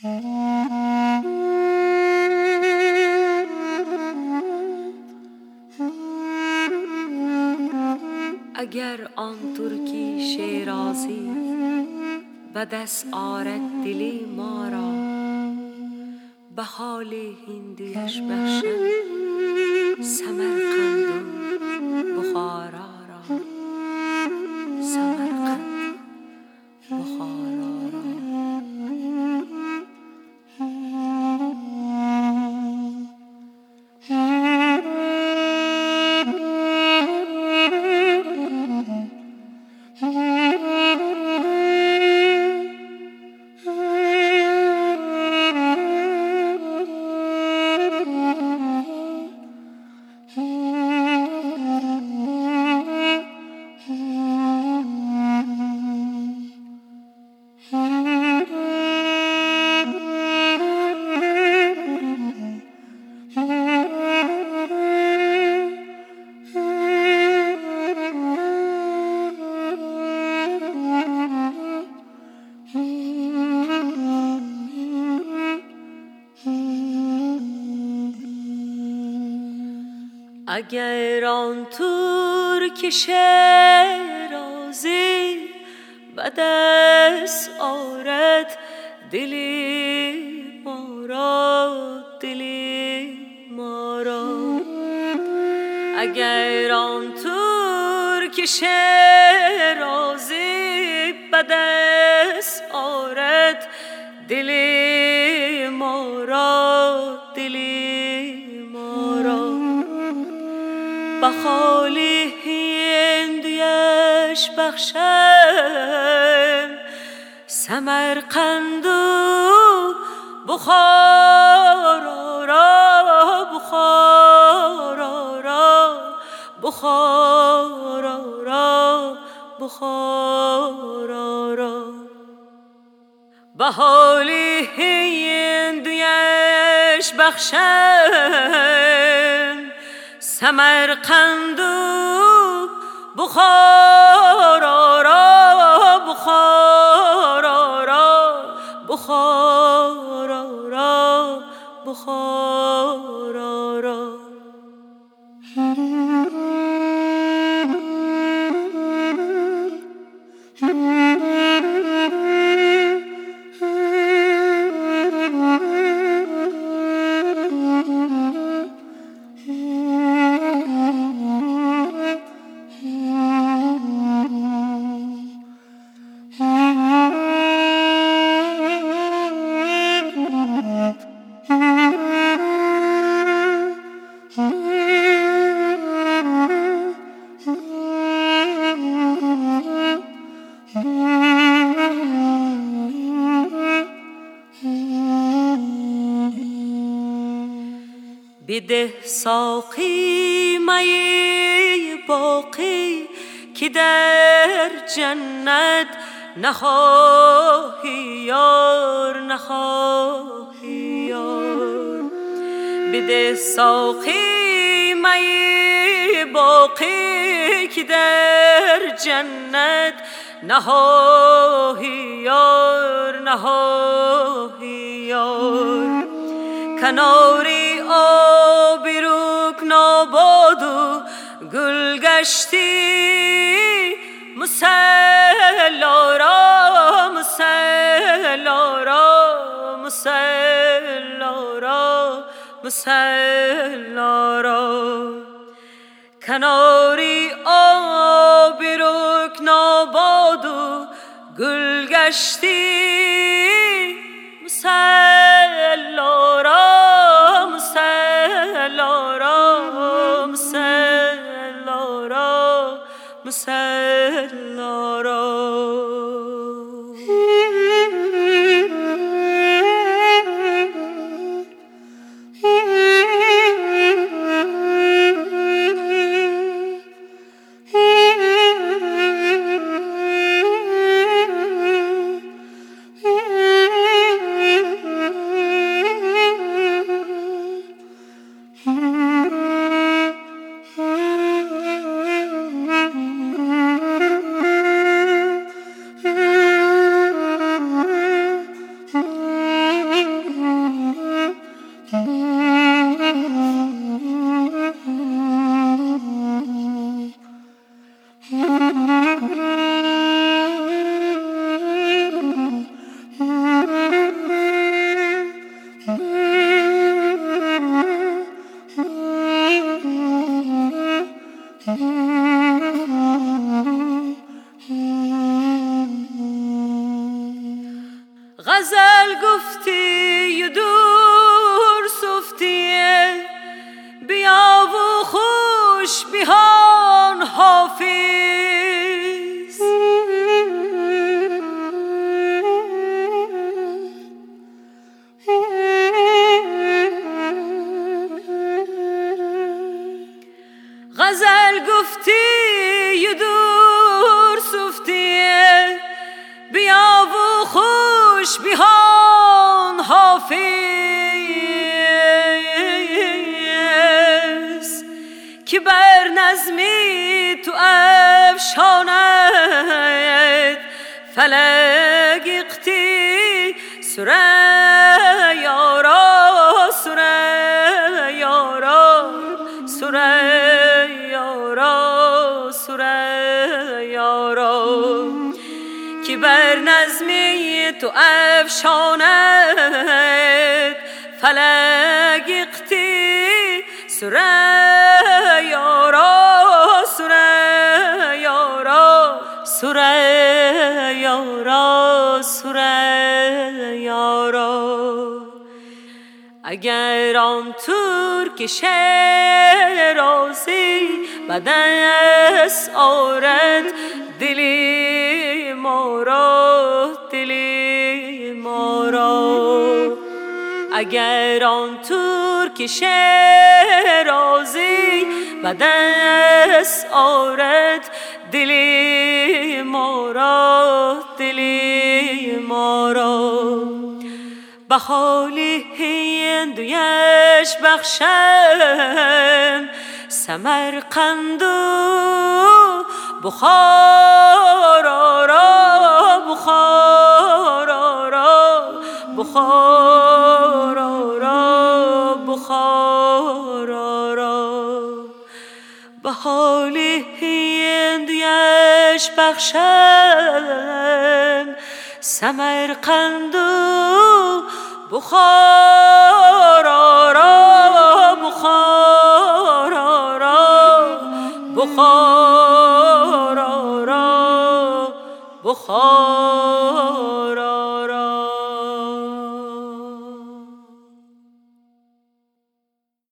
اگر آن ترکی شیرازی به دست آرد دلی ما را، به حال هندویش بخشد سمرقند و بخارا را، سمرقند بخارا را. اگر آن ترک شیرازی به دست آرد دلی ما را، دلی ما را. اگر آن ترک شیرازی به دست آرد دلی ما را، دلی ما را. به خالی هندویش بخشم سمرقند و بخارا را، بخارا را، بخارا را، بخارا را. به حالی هندویش بخشم سمرقند و بخارا را، بخارا را، بخارا را، بخارا را. بده ساقی می باقی که در جنت نخواهی یار، نخواهی یار. بده ساقی می باقی که در جنت نخواهی یار، نخواهی یار. کناری آبی رکن آباد و گل گشتی مسلا را، مسلا را، مسلا را، مسلا را. کناری آبی رکن آباد و گل گشتی مسلا را، مسلا را، مسلا را، مسلا را. غزل گفتی و دور سفتی، بیا و خوش بیهان حافظ. غزل گفتی و دور سفتی، بیا و خوش بیهان حافظ، که بر نظمی تو افشاند فلک اقتی سریارا سریارا سریارا سریارا، که بر نظمی تو افشاند فلک اقتی سریارا سریارا سریارا سریارا. اگر آن ترک شیرازی به دست آرد دلی ما را دلی ما را، اگر آن ترک شیرازی به دست آرد دلی ما را دلی ما را، به حالی هندویش بخشم سمرقند و بخارا را بخارا را بخارا را بخارا را، به حالی هندویش بخشم سمرقند و بخارا را بخارا را بخارا را بخارا